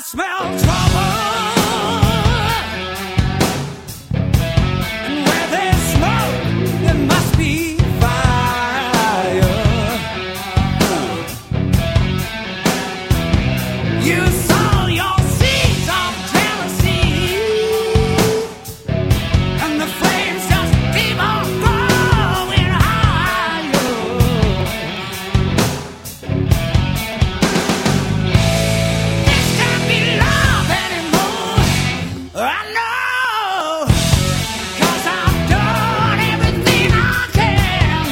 smell trouble. And where there's smoke, there must be fire. You sow your seeds of jealousy, and the flames just keep on growing higher. This can't be love anymore. I know, 'cause I've done everything I can.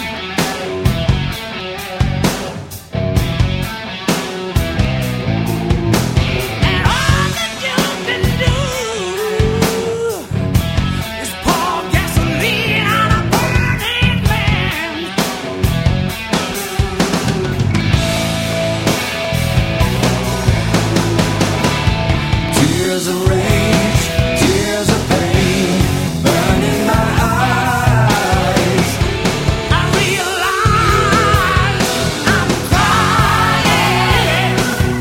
And all that you can do is pour gasoline on a burning man. Tears of rage, tears of pain, burning my eyes. I realize I'm crying,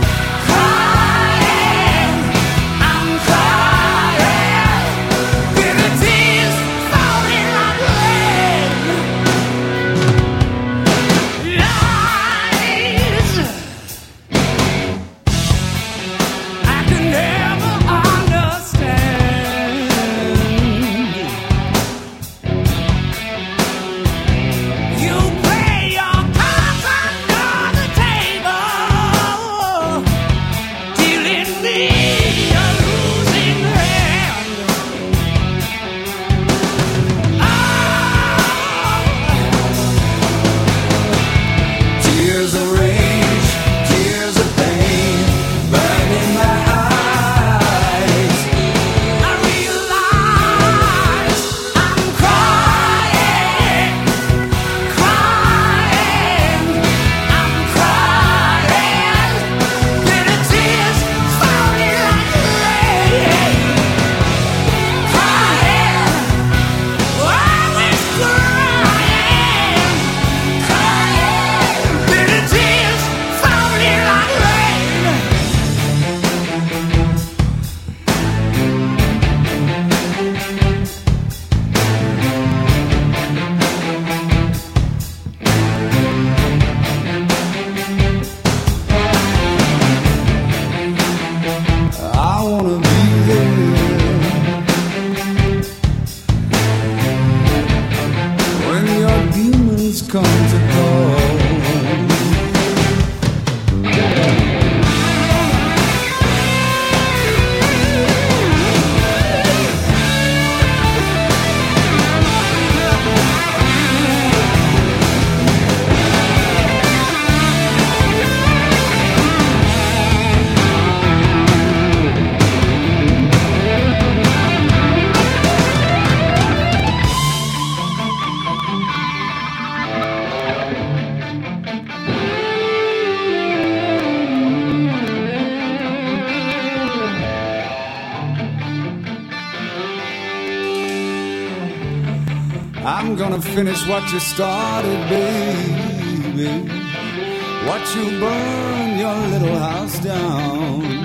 crying, I'm crying. Bitter tears falling like rain. Lies I could never understand. You play your cards under the table, dealing me a losing hand. Tears of rage, tears of pain, burning my eyes. I realize I'm crying, crying, I'm crying. Bitter tears falling like rain. Crying, always crying, crying. Bitter tears falling like rain. I wanna be there when your demons come to call. I'm gonna finish what you started, baby. Watch you burn your little house down.